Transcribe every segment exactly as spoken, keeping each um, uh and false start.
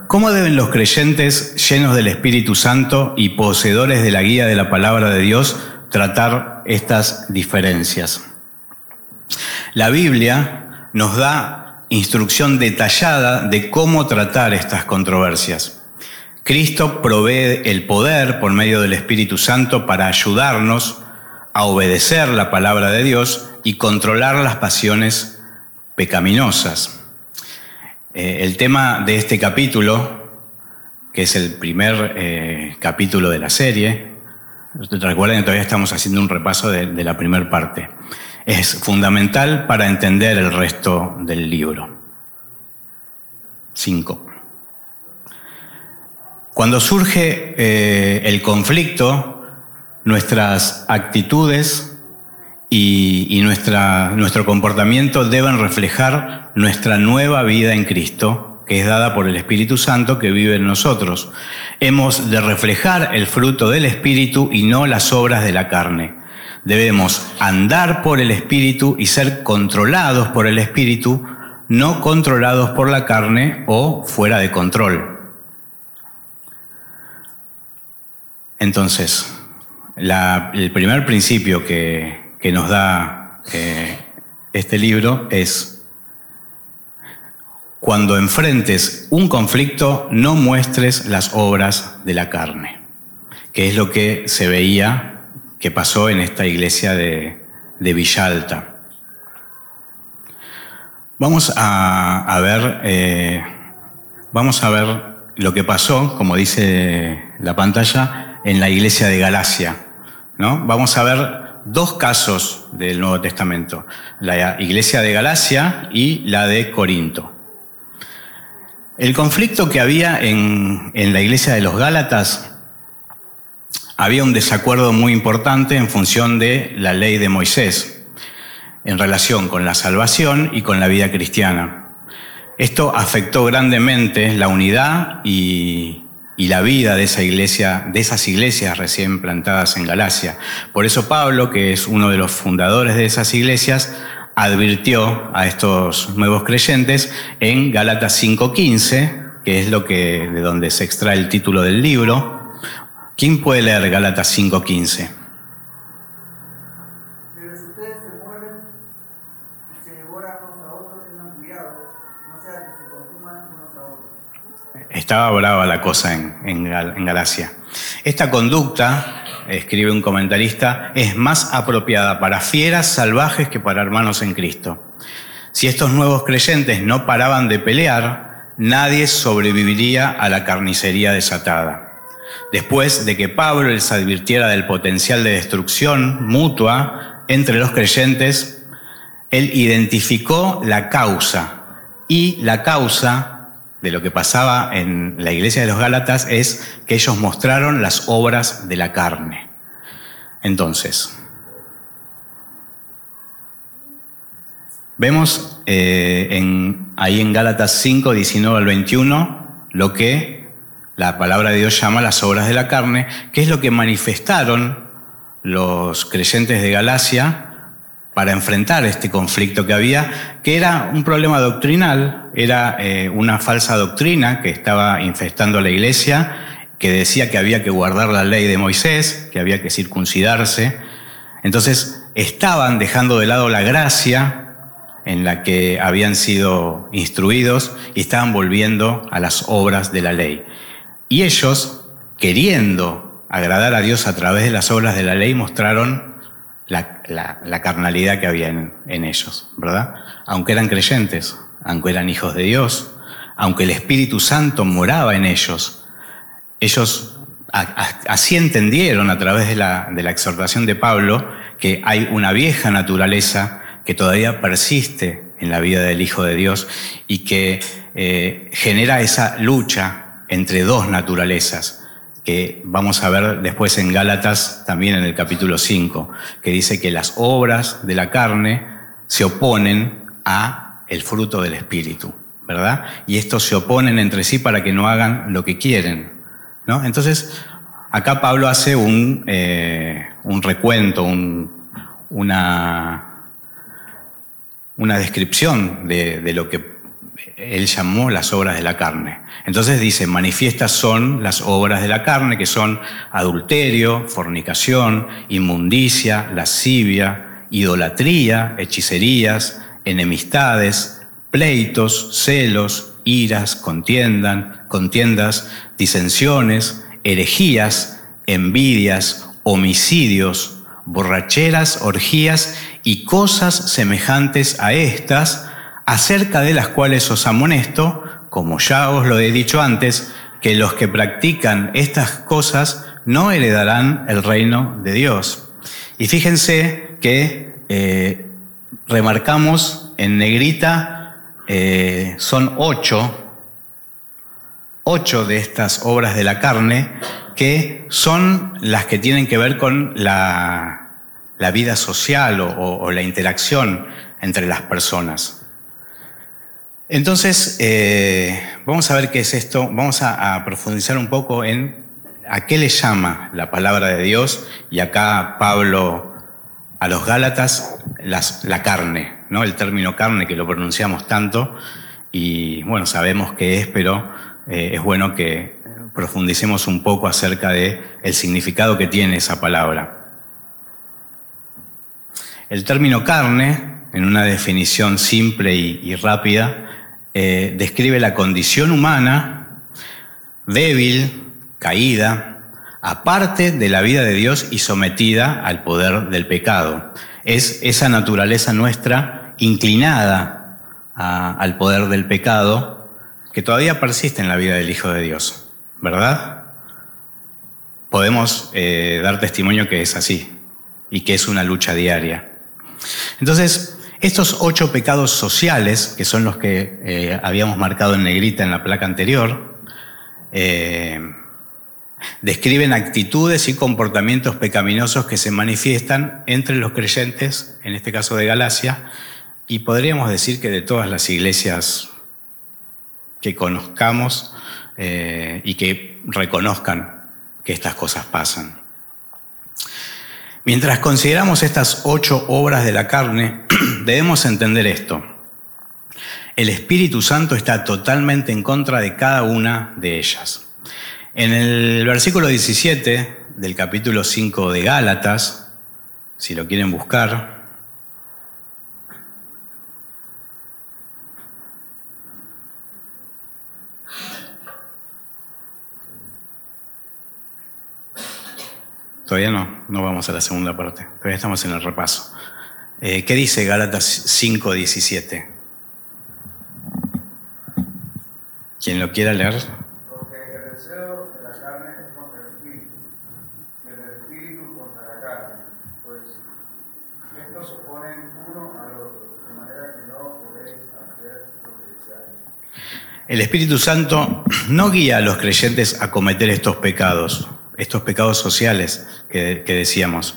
¿Cómo deben los creyentes llenos del Espíritu Santo y poseedores de la guía de la palabra de Dios tratar estas diferencias? La Biblia nos da instrucción detallada de cómo tratar estas controversias. Cristo provee el poder por medio del Espíritu Santo para ayudarnos a obedecer la palabra de Dios y controlar las pasiones pecaminosas. Eh, el tema de este capítulo, que es el primer eh, capítulo de la serie, recuerden que todavía estamos haciendo un repaso de, de la primera parte, es fundamental para entender el resto del libro. Cinco. Cuando surge eh, el conflicto, nuestras actitudes y, y nuestra, nuestro comportamiento deben reflejar nuestra nueva vida en Cristo, que es dada por el Espíritu Santo que vive en nosotros. Hemos de reflejar el fruto del Espíritu y no las obras de la carne. Debemos andar por el Espíritu y ser controlados por el Espíritu, no controlados por la carne o fuera de control. Entonces, la, el primer principio que, que nos da eh, este libro es: cuando enfrentes un conflicto, no muestres las obras de la carne, que es lo que se veía que pasó en esta iglesia de, de Villalta. Vamos a, a ver, eh, vamos a ver lo que pasó, como dice la pantalla, en la iglesia de Galacia, ¿no? Vamos a ver dos casos del Nuevo Testamento: la iglesia de Galacia y la de Corinto. El conflicto que había en, en la iglesia de los Gálatas, había un desacuerdo muy importante en función de la ley de Moisés, en relación con la salvación y con la vida cristiana. Esto afectó grandemente la unidad y, y la vida de esa iglesia, de esas iglesias recién plantadas en Galacia. Por eso Pablo, que es uno de los fundadores de esas iglesias, advirtió a estos nuevos creyentes en Gálatas cinco quince, que es lo que, de donde se extrae el título del libro. ¿Quién puede leer Gálatas cinco quince? Pero si ustedes se mueren y se devoran unos a otros, tengan cuidado, no sea que se consuman unos a otros. Estaba brava la cosa en, en, en Galacia. Esta conducta, escribe un comentarista, es más apropiada para fieras salvajes que para hermanos en Cristo. Si estos nuevos creyentes no paraban de pelear, nadie sobreviviría a la carnicería desatada. Después de que Pablo les advirtiera del potencial de destrucción mutua entre los creyentes, él identificó la causa. Y la causa de lo que pasaba en la iglesia de los Gálatas es que ellos mostraron las obras de la carne. Entonces, vemos eh, en, ahí en Gálatas cinco, diecinueve al veintiuno, lo que la palabra de Dios llama las obras de la carne, que es lo que manifestaron los creyentes de Galacia para enfrentar este conflicto que había, que era un problema doctrinal, era eh, una falsa doctrina que estaba infestando la iglesia, que decía que había que guardar la ley de Moisés, que había que circuncidarse. Entonces estaban dejando de lado la gracia en la que habían sido instruidos y estaban volviendo a las obras de la ley. Y ellos, queriendo agradar a Dios a través de las obras de la ley, mostraron la, la, la carnalidad que había en, en ellos, ¿verdad? Aunque eran creyentes, aunque eran hijos de Dios, aunque el Espíritu Santo moraba en ellos, ellos a, a, así entendieron a través de la, de la exhortación de Pablo que hay una vieja naturaleza que todavía persiste en la vida del Hijo de Dios y que eh, genera esa lucha entre dos naturalezas, que vamos a ver después en Gálatas, también en el capítulo cinco, que dice que las obras de la carne se oponen a el fruto del Espíritu, ¿verdad? Y estos se oponen entre sí para que no hagan lo que quieren, ¿no? Entonces, acá Pablo hace un, eh, un recuento, un, una, una descripción de, de lo que él llamó las obras de la carne. Entonces dice, manifiestas son las obras de la carne, que son adulterio, fornicación, inmundicia, lascivia, idolatría, hechicerías, enemistades, pleitos, celos, iras, contiendan, contiendas, disensiones, herejías, envidias, homicidios, borracheras, orgías y cosas semejantes a estas, acerca de las cuales os amonesto, como ya os lo he dicho antes, que los que practican estas cosas no heredarán el reino de Dios. Y fíjense que eh, remarcamos en negrita, eh, son ocho, ocho de estas obras de la carne que son las que tienen que ver con la, la vida social o, o la interacción entre las personas. Entonces, eh, vamos a ver qué es esto, vamos a, a profundizar un poco en a qué le llama la palabra de Dios, y acá Pablo a los Gálatas, las, la carne, ¿no? El término carne que lo pronunciamos tanto, y bueno, sabemos qué es, pero eh, es bueno que profundicemos un poco acerca de el significado que tiene esa palabra. El término carne, en una definición simple y, y rápida, Eh, describe la condición humana, débil, caída, aparte de la vida de Dios y sometida al poder del pecado. Es esa naturaleza nuestra inclinada a, al poder del pecado que todavía persiste en la vida del Hijo de Dios, ¿verdad? Podemos eh, dar testimonio que es así y que es una lucha diaria. Entonces, estos ocho pecados sociales, que son los que eh, habíamos marcado en negrita en la placa anterior, eh, describen actitudes y comportamientos pecaminosos que se manifiestan entre los creyentes, en este caso de Galacia, y podríamos decir que de todas las iglesias que conozcamos eh, y que reconozcan que estas cosas pasan. Mientras consideramos estas ocho obras de la carne, debemos entender esto. El Espíritu Santo está totalmente en contra de cada una de ellas. En el versículo diecisiete del capítulo cinco de Gálatas, si lo quieren buscar, todavía no, no vamos a la segunda parte, todavía estamos en el repaso. Eh, ¿Qué dice Gálatas cinco diecisiete? ¿Quién lo quiera leer? Porque el deseo de la carne es contra el espíritu, y el del espíritu contra la carne, pues estos se oponen uno al otro, de manera que no podéis hacer lo que deseáis. El Espíritu Santo no guía a los creyentes a cometer estos pecados, estos pecados sociales que, que decíamos.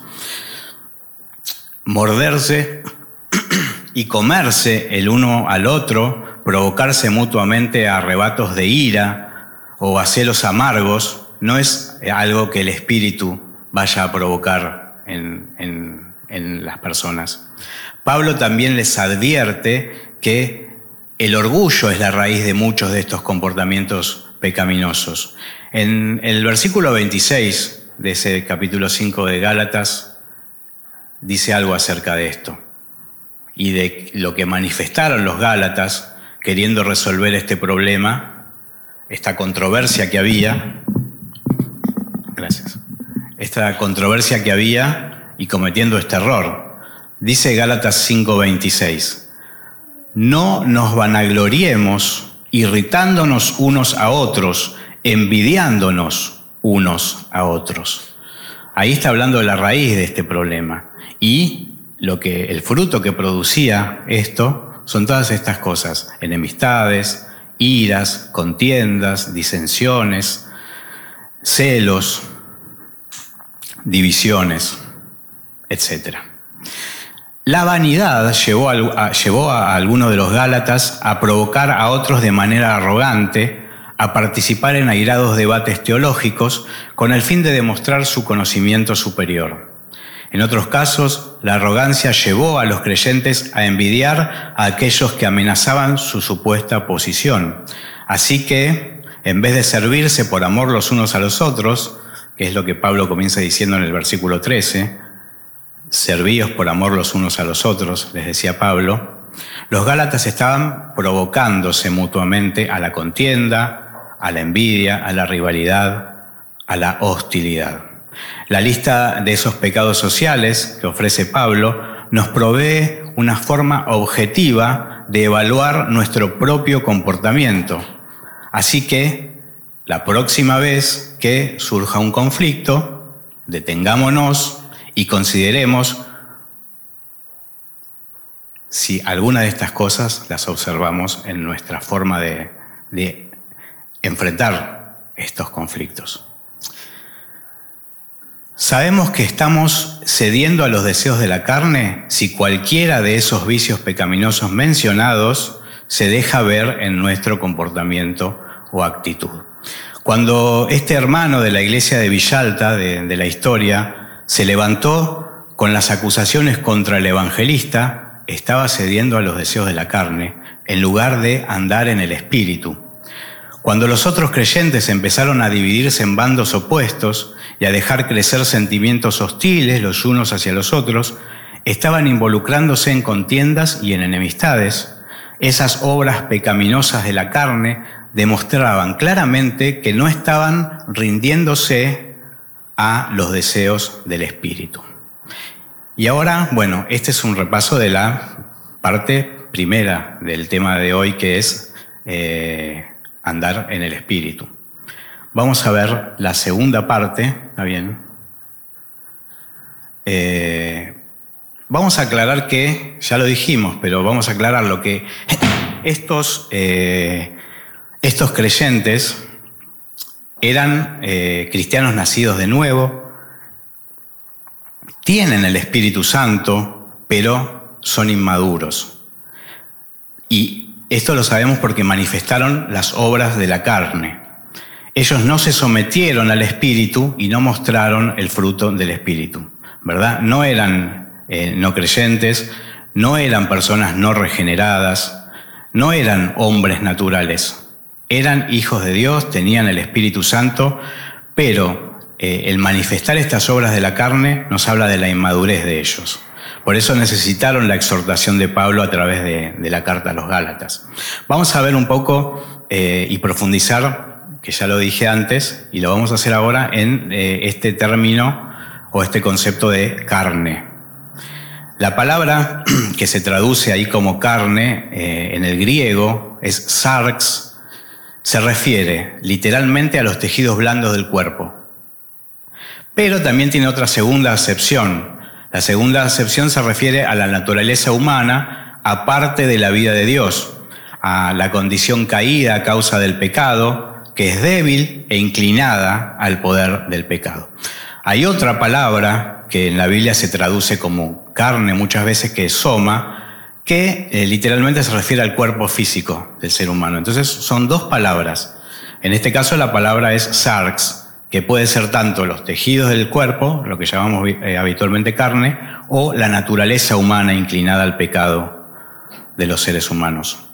Morderse y comerse el uno al otro, provocarse mutuamente a arrebatos de ira o a celos amargos, no es algo que el Espíritu vaya a provocar en, en, en las personas. Pablo también les advierte que el orgullo es la raíz de muchos de estos comportamientos pecaminosos. En el versículo veintiséis de ese capítulo cinco de Gálatas dice algo acerca de esto y de lo que manifestaron los Gálatas queriendo resolver este problema, esta controversia que había, gracias, esta controversia que había y cometiendo este error. Dice Gálatas cinco veintiséis, no nos vanagloriemos irritándonos unos a otros, envidiándonos unos a otros. Ahí está hablando de la raíz de este problema. Y lo que, el fruto que producía esto son todas estas cosas: enemistades, iras, contiendas, disensiones, celos, divisiones, etcétera. La vanidad llevó a, a, llevó a algunos de los Gálatas a provocar a otros de manera arrogante a participar en airados debates teológicos con el fin de demostrar su conocimiento superior. En otros casos, la arrogancia llevó a los creyentes a envidiar a aquellos que amenazaban su supuesta posición. Así que, en vez de servirse por amor los unos a los otros, que es lo que Pablo comienza diciendo en el versículo trece, servíos por amor los unos a los otros, les decía Pablo, los gálatas estaban provocándose mutuamente a la contienda, a la envidia, a la rivalidad, a la hostilidad. La lista de esos pecados sociales que ofrece Pablo nos provee una forma objetiva de evaluar nuestro propio comportamiento. Así que, la próxima vez que surja un conflicto, detengámonos y consideremos si alguna de estas cosas las observamos en nuestra forma de, de enfrentar estos conflictos. Sabemos que estamos cediendo a los deseos de la carne si cualquiera de esos vicios pecaminosos mencionados se deja ver en nuestro comportamiento o actitud. Cuando este hermano de la iglesia de Villalta, de, de la historia, se levantó con las acusaciones contra el evangelista, estaba cediendo a los deseos de la carne, en lugar de andar en el espíritu. Cuando los otros creyentes empezaron a dividirse en bandos opuestos y a dejar crecer sentimientos hostiles los unos hacia los otros, estaban involucrándose en contiendas y en enemistades. Esas obras pecaminosas de la carne demostraban claramente que no estaban rindiéndose a los deseos del espíritu. Y ahora, bueno, este es un repaso de la parte primera del tema de hoy, que es eh, andar en el espíritu. Vamos a ver la segunda parte, ¿está bien? Eh, vamos a aclarar que, ya lo dijimos, pero vamos a aclarar lo que estos, eh, estos creyentes eran eh, cristianos nacidos de nuevo, tienen el Espíritu Santo, pero son inmaduros. Y esto lo sabemos porque manifestaron las obras de la carne. Ellos no se sometieron al Espíritu y no mostraron el fruto del Espíritu, ¿verdad? No eran eh, no creyentes, no eran personas no regeneradas, no eran hombres naturales. Eran hijos de Dios, tenían el Espíritu Santo, pero eh, el manifestar estas obras de la carne nos habla de la inmadurez de ellos. Por eso necesitaron la exhortación de Pablo a través de, de la carta a los Gálatas. Vamos a ver un poco eh, y profundizar, que ya lo dije antes, y lo vamos a hacer ahora en eh, este término o este concepto de carne. La palabra que se traduce ahí como carne eh, en el griego es sarx, se refiere literalmente a los tejidos blandos del cuerpo. Pero también tiene otra segunda acepción. La segunda acepción se refiere a la naturaleza humana aparte de la vida de Dios, a la condición caída a causa del pecado, que es débil e inclinada al poder del pecado. Hay otra palabra que en la Biblia se traduce como carne muchas veces, que es soma, que eh, literalmente se refiere al cuerpo físico del ser humano. Entonces son dos palabras. En este caso la palabra es sarx, que puede ser tanto los tejidos del cuerpo, lo que llamamos eh, habitualmente carne, o la naturaleza humana inclinada al pecado de los seres humanos.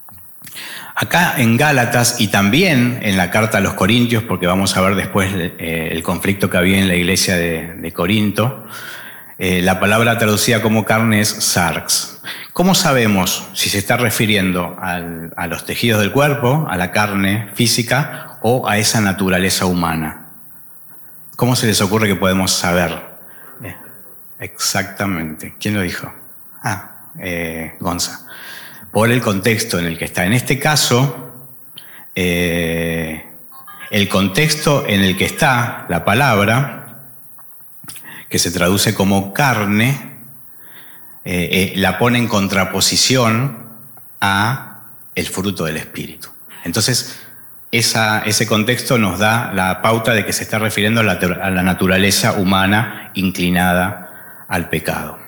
Acá en Gálatas y también en la carta a los Corintios, porque vamos a ver después eh, el conflicto que había en la iglesia de, de Corinto, eh, la palabra traducida como carne es sarx. ¿Cómo sabemos si se está refiriendo al, a los tejidos del cuerpo, a la carne física o a esa naturaleza humana? ¿Cómo se les ocurre que podemos saber? Eh, exactamente. ¿Quién lo dijo? Ah, eh, Gonza. Por el contexto en el que está. En este caso, eh, el contexto en el que está la palabra, que se traduce como carne, eh, eh, la pone en contraposición a el fruto del Espíritu. Entonces, esa, ese contexto nos da la pauta de que se está refiriendo a la, a la naturaleza humana inclinada al pecado.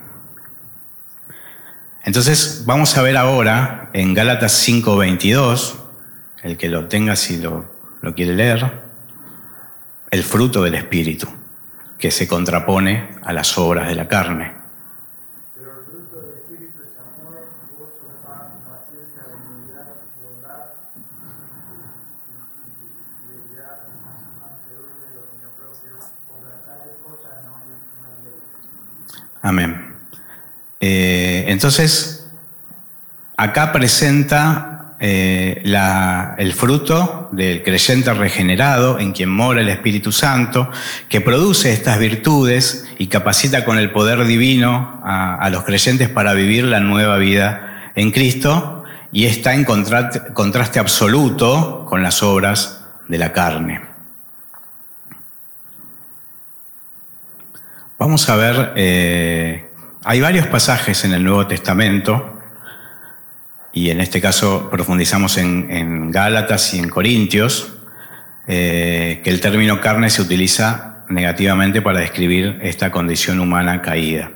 Entonces, vamos a ver ahora en Gálatas cinco veintidós, el que lo tenga si lo, lo quiere leer, el fruto del Espíritu. que se contrapone a las obras de la carne. Pero el fruto del Espíritu es amor, gozo, paz, paciencia, benignidad, bondad, fidelidad, mansedumbre, dominio propio. Contra tales cosas no hay ley. Amén. Eh, entonces, acá presenta eh, la, el fruto del creyente regenerado en quien mora el Espíritu Santo, que produce estas virtudes y capacita con el poder divino a, a los creyentes para vivir la nueva vida en Cristo, y está en contraste, contraste absoluto con las obras de la carne. Vamos a ver... Eh, Hay varios pasajes en el Nuevo Testamento, y en este caso profundizamos en, en Gálatas y en Corintios, eh, que el término carne se utiliza negativamente para describir esta condición humana caída.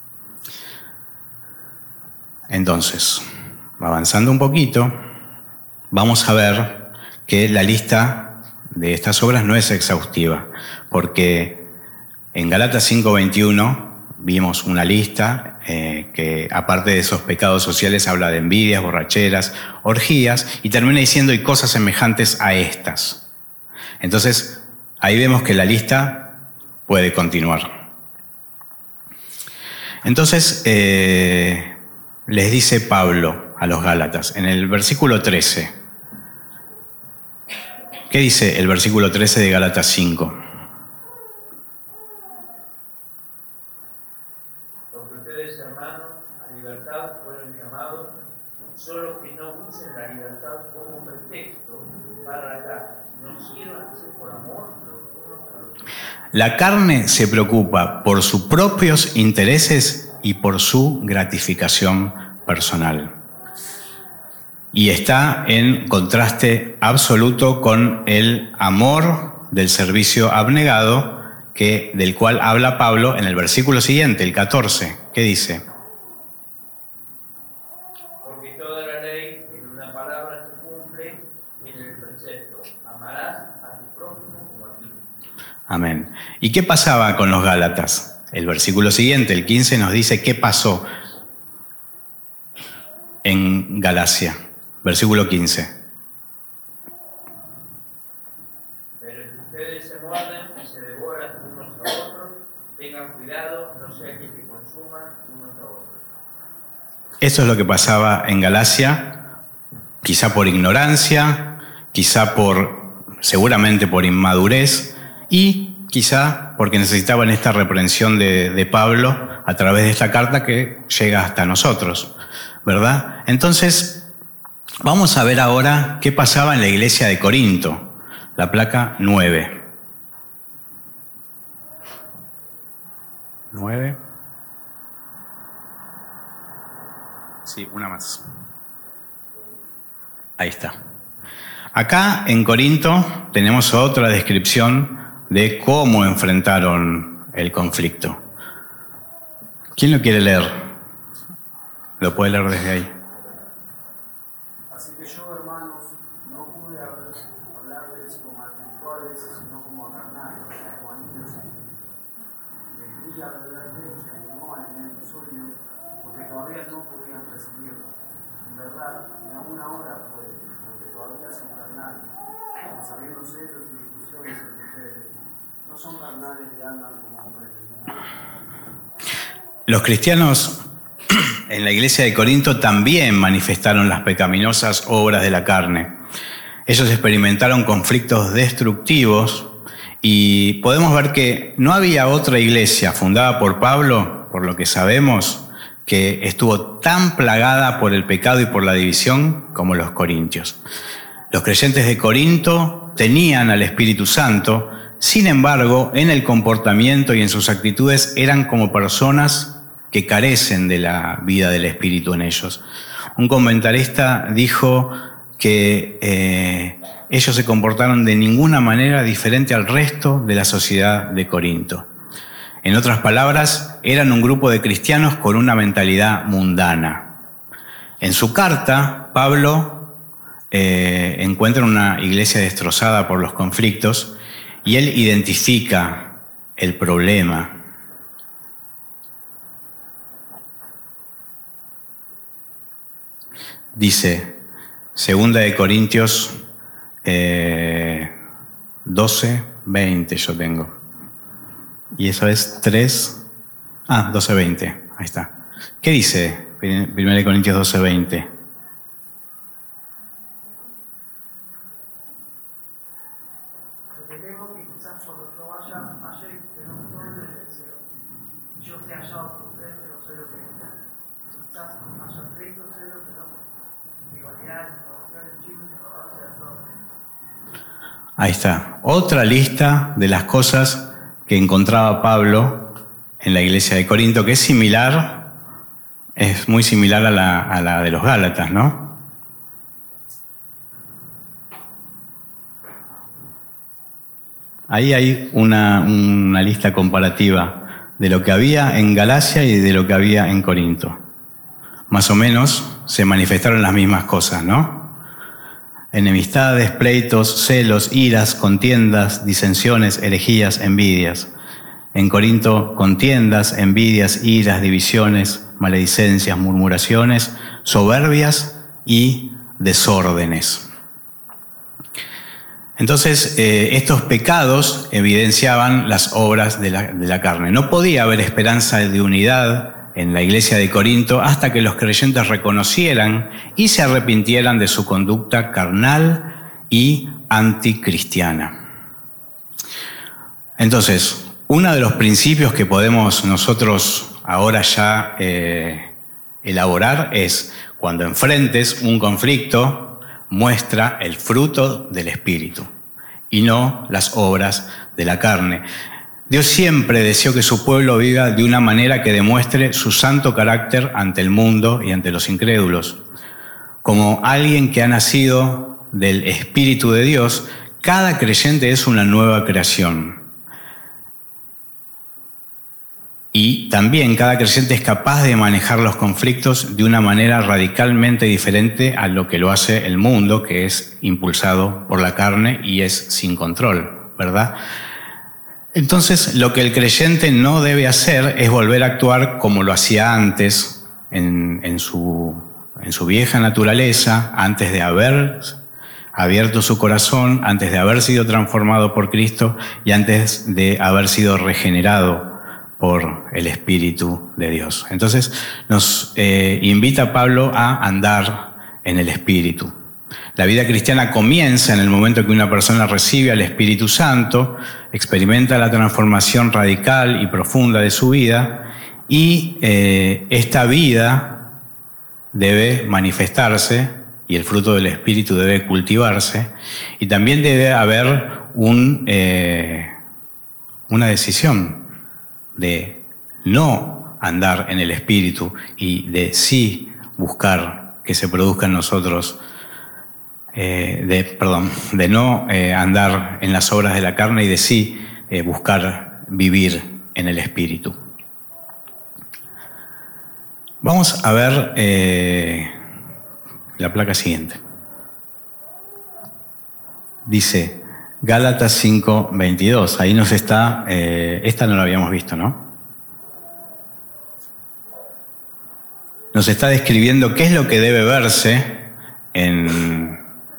Entonces, avanzando un poquito, vamos a ver que la lista de estas obras no es exhaustiva, porque en Gálatas cinco veintiuno vimos una lista eh, que, aparte de esos pecados sociales, habla de envidias, borracheras, orgías, y termina diciendo y cosas semejantes a estas. Entonces, ahí vemos que la lista puede continuar. Entonces, eh, les dice Pablo a los Gálatas, en el versículo trece. ¿Qué dice el versículo trece de Gálatas cinco? Solo que no usen la libertad como pretexto para la carne, sino sírvanse por amor. La carne se preocupa por sus propios intereses y por su gratificación personal. Y está en contraste absoluto con el amor del servicio abnegado, que, del cual habla Pablo en el versículo siguiente, el catorce. ¿Qué dice? Amén. ¿Y qué pasaba con los Gálatas? El versículo siguiente, el quince, nos dice qué pasó en Galacia. Versículo quince. Pero si ustedes se muerden y se devoran unos a otros, tengan cuidado, no sea que se consuman unos a otros. Eso es lo que pasaba en Galacia, quizá por ignorancia, quizá por, seguramente por inmadurez, y quizá porque necesitaban esta reprensión de, de Pablo a través de esta carta que llega hasta nosotros, ¿verdad? Entonces, vamos a ver ahora qué pasaba en la iglesia de Corinto, la placa nueve. ¿nueve? Sí, una más. Ahí está. Acá en Corinto tenemos otra descripción de cómo enfrentaron el conflicto. ¿Quién lo quiere leer? Lo puede leer desde ahí. Así que yo, hermanos, no pude hablarles como a espirituales, sino como a carnales, como a niños. Les di a beber leche, no alimento sólido, porque todavía no podían recibirlo. En verdad, ni aún ahora pueden, porque todavía son carnales, sabiendo celos y discusiones entre ustedes. No son carnales y andan como hombres del mundo. Los cristianos en la iglesia de Corinto también manifestaron las pecaminosas obras de la carne. Ellos experimentaron conflictos destructivos y podemos ver que no había otra iglesia fundada por Pablo, por lo que sabemos, que estuvo tan plagada por el pecado y por la división como los corintios. Los creyentes de Corinto tenían al Espíritu Santo. Sin embargo, en el comportamiento y en sus actitudes eran como personas que carecen de la vida del Espíritu en ellos. Un comentarista dijo que eh, ellos se comportaron de ninguna manera diferente al resto de la sociedad de Corinto. En otras palabras, eran un grupo de cristianos con una mentalidad mundana. En su carta, Pablo eh, encuentra una iglesia destrozada por los conflictos, y él identifica el problema. Dice, segunda de Corintios eh, doce, veinte yo tengo. Y eso es tres, ah, doce, veinte, ahí está. ¿Qué dice primera de Corintios doce, veinte? Ahí está. Otra lista de las cosas que encontraba Pablo en la iglesia de Corinto, que es similar, es muy similar a la, a la de los Gálatas, ¿no? Ahí hay una, una lista comparativa de lo que había en Galacia y de lo que había en Corinto. Más o menos se manifestaron las mismas cosas, ¿no? Enemistades, pleitos, celos, iras, contiendas, disensiones, herejías, envidias. En Corinto, contiendas, envidias, iras, divisiones, maledicencias, murmuraciones, soberbias y desórdenes. Entonces, eh, estos pecados evidenciaban las obras de la, de la carne. No podía haber esperanza de unidad en la iglesia de Corinto hasta que los creyentes reconocieran y se arrepintieran de su conducta carnal y anticristiana. Entonces, uno de los principios que podemos nosotros ahora ya eh, elaborar es, cuando enfrentes un conflicto, muestra el fruto del Espíritu y no las obras de la carne. Dios siempre deseó que su pueblo viva de una manera que demuestre su santo carácter ante el mundo y ante los incrédulos. Como alguien que ha nacido del Espíritu de Dios, cada creyente es una nueva creación. Y también cada creyente es capaz de manejar los conflictos de una manera radicalmente diferente a lo que lo hace el mundo, que es impulsado por la carne y es sin control, ¿verdad? Entonces, lo que el creyente no debe hacer es volver a actuar como lo hacía antes, en, en, su, en su vieja naturaleza, antes de haber abierto su corazón, antes de haber sido transformado por Cristo y antes de haber sido regenerado por el Espíritu de Dios. Entonces, nos eh, invita Pablo a andar en el Espíritu. La vida cristiana comienza en el momento que una persona recibe al Espíritu Santo, experimenta la transformación radical y profunda de su vida y eh, esta vida debe manifestarse y el fruto del Espíritu debe cultivarse y también debe haber un, eh, una decisión de no andar en el Espíritu y de sí buscar que se produzca en nosotros Eh, de, perdón, de no eh, andar en las obras de la carne y de sí eh, buscar vivir en el Espíritu. Vamos a ver eh, la placa siguiente. Dice Gálatas cinco, veintidós. Ahí nos está, eh, esta no la habíamos visto, ¿no? Nos está describiendo qué es lo que debe verse en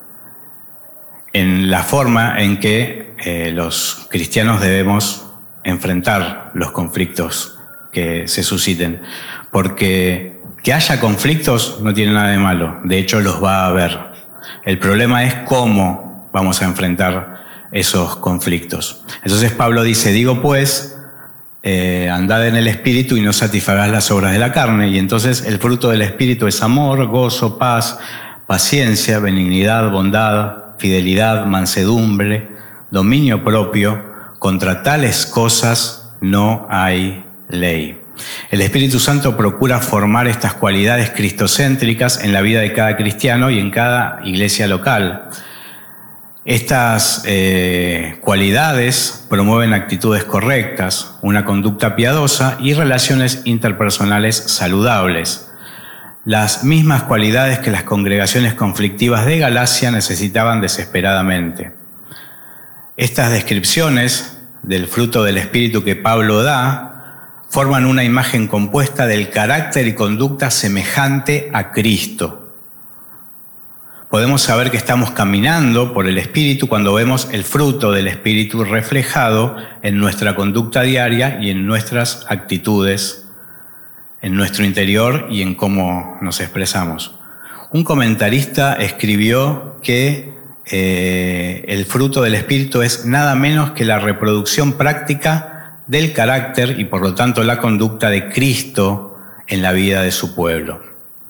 en la forma en que eh, los cristianos debemos enfrentar los conflictos que se susciten. Porque que haya conflictos no tiene nada de malo, de hecho los va a haber. El problema es cómo vamos a enfrentar esos conflictos. Entonces Pablo dice, digo pues, eh, andad en el Espíritu y no satisfagáis las obras de la carne. Y entonces el fruto del Espíritu es amor, gozo, paz, paciencia, benignidad, bondad, fidelidad, mansedumbre, dominio propio. Contra tales cosas no hay ley. El Espíritu Santo procura formar estas cualidades cristocéntricas en la vida de cada cristiano y en cada iglesia local. Estas eh, cualidades promueven actitudes correctas, una conducta piadosa y relaciones interpersonales saludables. Las mismas cualidades que las congregaciones conflictivas de Galacia necesitaban desesperadamente. Estas descripciones del fruto del Espíritu que Pablo da forman una imagen compuesta del carácter y conducta semejante a Cristo. Podemos saber que estamos caminando por el Espíritu cuando vemos el fruto del Espíritu reflejado en nuestra conducta diaria y en nuestras actitudes, en nuestro interior y en cómo nos expresamos. Un comentarista escribió que eh, el fruto del Espíritu es nada menos que la reproducción práctica del carácter y por lo tanto la conducta de Cristo en la vida de su pueblo.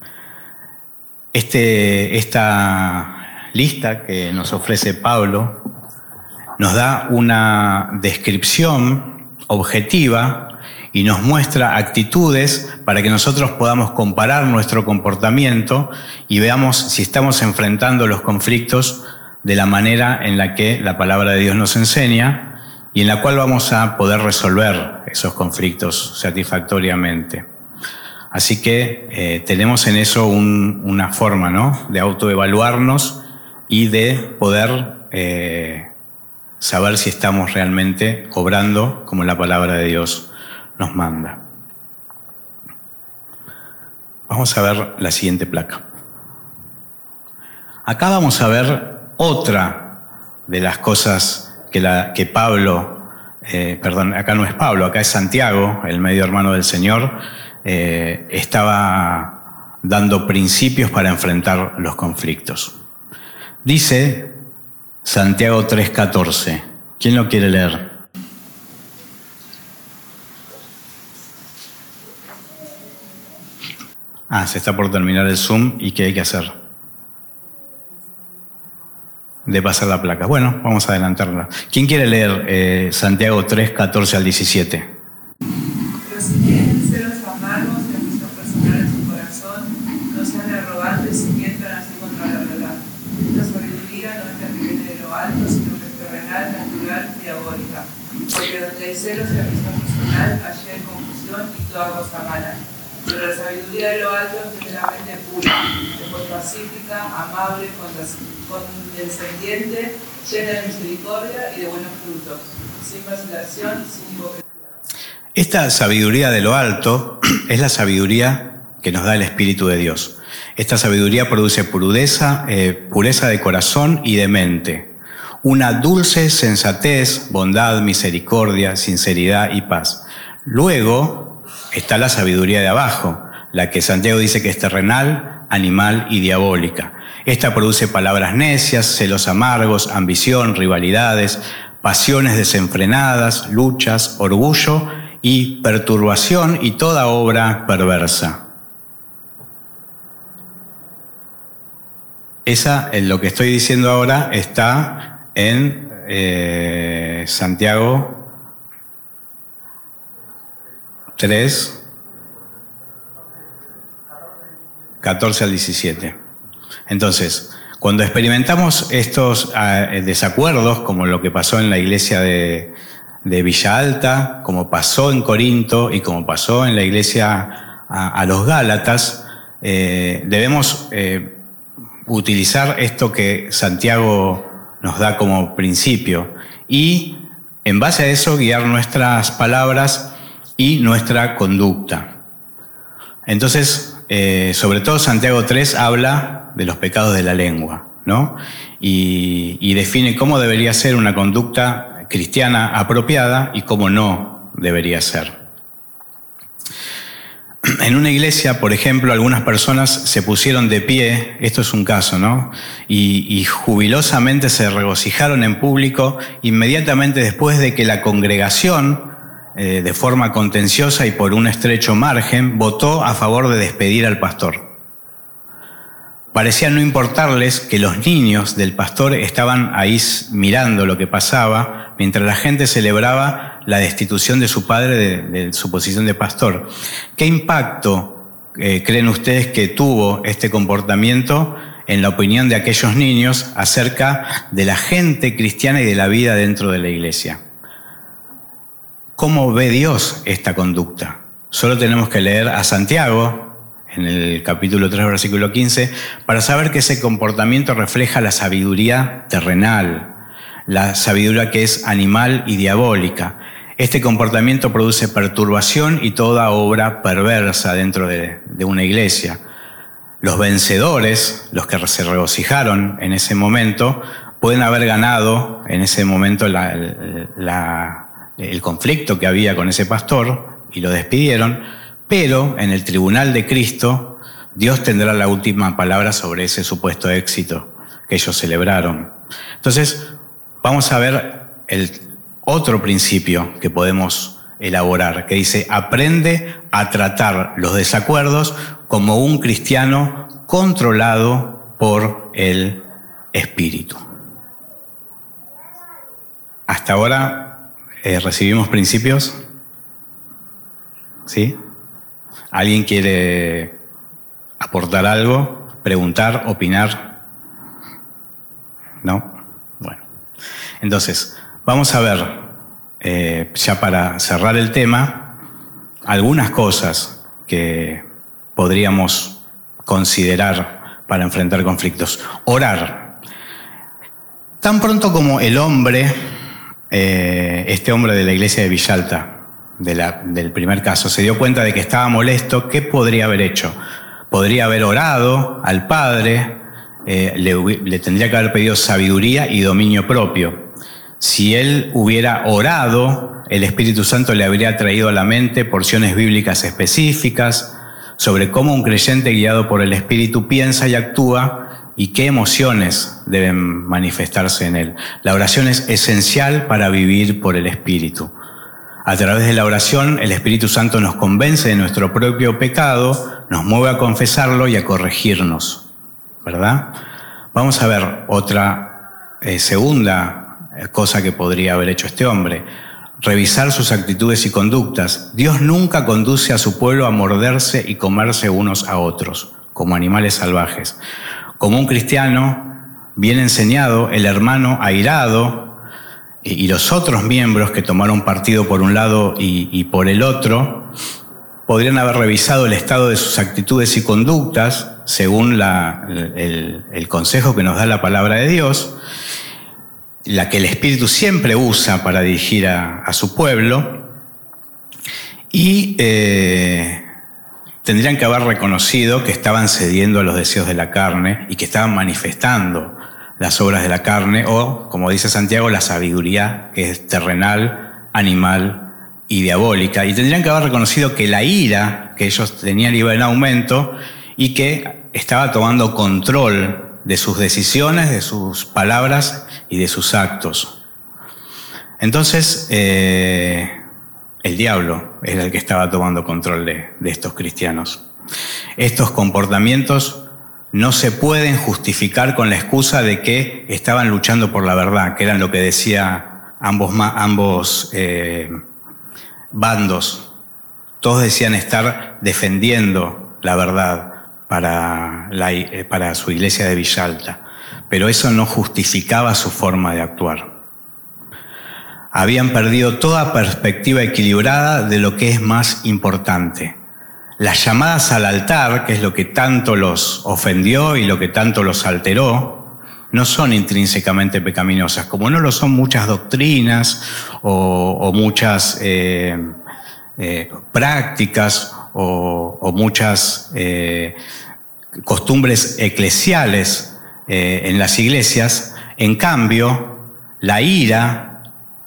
Este, esta lista que nos ofrece Pablo nos da una descripción objetiva y nos muestra actitudes para que nosotros podamos comparar nuestro comportamiento y veamos si estamos enfrentando los conflictos de la manera en la que la palabra de Dios nos enseña y en la cual vamos a poder resolver esos conflictos satisfactoriamente. Así que eh, tenemos en eso un, una forma, ¿no?, de autoevaluarnos y de poder eh, saber si estamos realmente obrando como la palabra de Dios nos manda. Vamos a ver la siguiente placa. Acá vamos a ver otra de las cosas que, la, que Pablo, eh, perdón, acá no es Pablo, acá es Santiago, el medio hermano del Señor, Eh, estaba dando principios para enfrentar los conflictos. Dice Santiago tres catorce. ¿Quién lo quiere leer? Ah, se está por terminar el Zoom. ¿Y qué hay que hacer? De pasar la placa. Bueno, vamos a adelantarla. ¿Quién quiere leer eh, Santiago tres catorce al diecisiete? Se mientan así contra la verdad. La sabiduría no es la que viene de lo alto, sino que es terrenal, natural, diabólica. Porque donde hay celos y ambición personal, allí hay confusión y toda cosa mala. Pero la sabiduría de lo alto es de la mente pura, después pacífica, amable, condescendiente, llena de misericordia y de buenos frutos, sin vacilación y sin hipocresía. Esta sabiduría de lo alto es la sabiduría que nos da el Espíritu de Dios. Esta sabiduría produce pureza, eh, pureza de corazón y de mente, una dulce sensatez, bondad, misericordia, sinceridad y paz. Luego está la sabiduría de abajo, la que Santiago dice que es terrenal, animal y diabólica. Esta produce palabras necias, celos amargos, ambición, rivalidades, pasiones desenfrenadas, luchas, orgullo y perturbación y toda obra perversa. Esa, en lo que estoy diciendo ahora, está en eh, Santiago tres, catorce al diecisiete. Entonces, cuando experimentamos estos eh, desacuerdos, como lo que pasó en la iglesia de, de Villa Alta, como pasó en Corinto y como pasó en la iglesia a, a los Gálatas, eh, debemos eh, utilizar esto que Santiago nos da como principio y en base a eso guiar nuestras palabras y nuestra conducta. Entonces, eh, sobre todo Santiago tres habla de los pecados de la lengua, ¿no? Y, y define cómo debería ser una conducta cristiana apropiada y cómo no debería ser. En una iglesia, por ejemplo, algunas personas se pusieron de pie, esto es un caso, ¿no? Y, y jubilosamente se regocijaron en público inmediatamente después de que la congregación, eh, de forma contenciosa y por un estrecho margen, votó a favor de despedir al pastor. Parecía no importarles que los niños del pastor estaban ahí mirando lo que pasaba, mientras la gente celebraba la destitución de su padre de, de su posición de pastor. ¿Qué impacto eh, creen ustedes que tuvo este comportamiento en la opinión de aquellos niños acerca de la gente cristiana y de la vida dentro de la iglesia? ¿Cómo ve Dios esta conducta? Solo tenemos que leer a Santiago, en el capítulo tres, versículo quince, para saber que ese comportamiento refleja la sabiduría terrenal, la sabiduría que es animal y diabólica. Este comportamiento produce perturbación y toda obra perversa dentro de, de una iglesia. Los vencedores, los que se regocijaron en ese momento, pueden haber ganado en ese momento la, la, el conflicto que había con ese pastor y lo despidieron, pero en el tribunal de Cristo, Dios tendrá la última palabra sobre ese supuesto éxito que ellos celebraron. Entonces, vamos a ver el otro principio que podemos elaborar, que dice: aprende a tratar los desacuerdos como un cristiano controlado por el Espíritu. Hasta ahora eh, recibimos principios. ¿Sí? ¿Alguien quiere aportar algo? ¿Preguntar? ¿Opinar? ¿No? Bueno. Entonces, vamos a ver, eh, ya para cerrar el tema, algunas cosas que podríamos considerar para enfrentar conflictos. Orar. Tan pronto como el hombre, eh, este hombre de la iglesia de Villalta, de la, del primer caso, se dio cuenta de que estaba molesto, ¿qué podría haber hecho? Podría haber orado al Padre, eh, le, le tendría que haber pedido sabiduría y dominio propio. Si él hubiera orado, el Espíritu Santo le habría traído a la mente porciones bíblicas específicas sobre cómo un creyente guiado por el Espíritu piensa y actúa y qué emociones deben manifestarse en él. La oración es esencial para vivir por el Espíritu. A través de la oración, el Espíritu Santo nos convence de nuestro propio pecado, nos mueve a confesarlo y a corregirnos, ¿verdad? Vamos a ver otra eh, segunda cosa que podría haber hecho este hombre: revisar sus actitudes y conductas. Dios nunca conduce a su pueblo a morderse y comerse unos a otros, como animales salvajes. Como un cristiano bien enseñado, el hermano airado y los otros miembros que tomaron partido por un lado y, y por el otro podrían haber revisado el estado de sus actitudes y conductas según la, el, el consejo que nos da la palabra de Dios, la que el Espíritu siempre usa para dirigir a, a su pueblo, y eh, tendrían que haber reconocido que estaban cediendo a los deseos de la carne y que estaban manifestando las obras de la carne, o, como dice Santiago, la sabiduría que es terrenal, animal y diabólica. Y tendrían que haber reconocido que la ira que ellos tenían iba en aumento y que estaba tomando control de sus decisiones, de sus palabras y de sus actos. Entonces, eh, el diablo era el que estaba tomando control de, de estos cristianos. Estos comportamientos no se pueden justificar con la excusa de que estaban luchando por la verdad, que eran lo que decía ambos, ambos eh, bandos. Todos decían estar defendiendo la verdad para, la, para su iglesia de Villalta, pero eso no justificaba su forma de actuar. Habían perdido toda perspectiva equilibrada de lo que es más importante. Las llamadas al altar, que es lo que tanto los ofendió y lo que tanto los alteró, no son intrínsecamente pecaminosas, como no lo son muchas doctrinas o, o muchas eh, eh, prácticas o, o muchas eh, costumbres eclesiales eh, en las iglesias. En cambio, la ira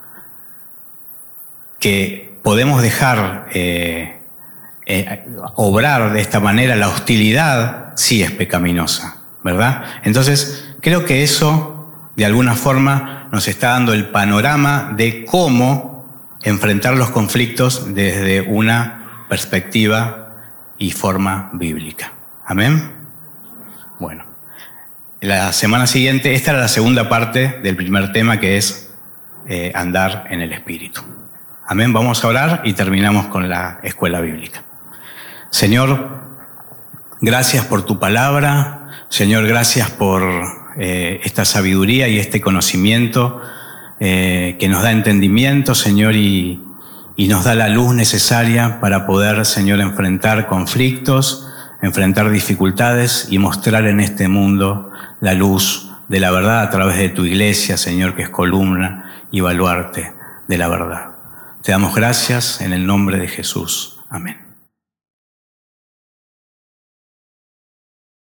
que podemos dejar eh, Eh, obrar de esta manera, la hostilidad, sí es pecaminosa, ¿verdad? Entonces, creo que eso, de alguna forma, nos está dando el panorama de cómo enfrentar los conflictos desde una perspectiva y forma bíblica. ¿Amén? Bueno, la semana siguiente, esta era la segunda parte del primer tema, que es eh, andar en el Espíritu. Amén, vamos a orar y terminamos con la escuela bíblica. Señor, gracias por tu palabra. Señor, gracias por eh, esta sabiduría y este conocimiento eh, que nos da entendimiento, Señor, y, y nos da la luz necesaria para poder, Señor, enfrentar conflictos, enfrentar dificultades y mostrar en este mundo la luz de la verdad a través de tu iglesia, Señor, que es columna y baluarte de la verdad. Te damos gracias en el nombre de Jesús. Amén.